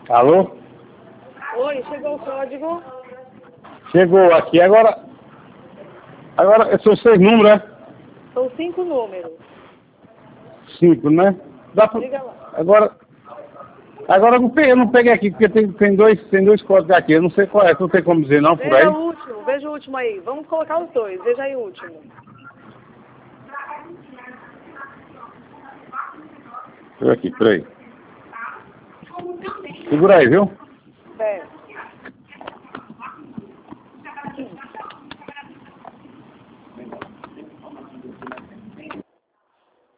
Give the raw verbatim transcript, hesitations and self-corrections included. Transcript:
Alô? Oi, chegou o código? Chegou aqui. Agora, agora são seis números, é? São cinco números. Cinco, né? Dá pra... Diga lá. Agora, agora eu não peguei, eu não peguei aqui, porque tem, tem, dois, tem dois códigos aqui. Eu não sei qual é, não tem como dizer não por aí. Veja o último, veja o último aí. Vamos colocar os dois, veja aí o último. Deixa eu ver aqui, peraí. Segura aí, viu?